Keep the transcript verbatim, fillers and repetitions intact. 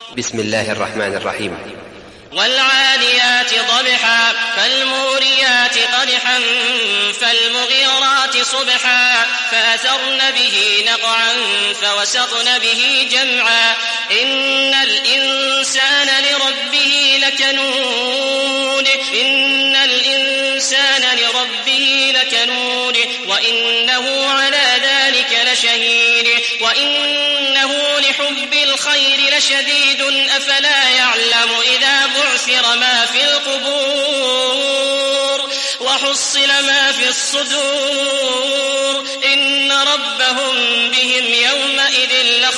بسم الله الرحمن الرحيم. والعاديات ضبحا فالموريات قدحا فالمغيرات صبحا فأثرن به نقعا فوسطن به جمعا إن الإنسان لربه لكنود إن الإنسان لربه لكنود وإنه على ذلك لشهيد وإنه لحب الخير لشديد أفلا يعلم إذا بعثر ما في القبور وحصل ما في الصدور إن ربهم بهم يومئذ لخبير.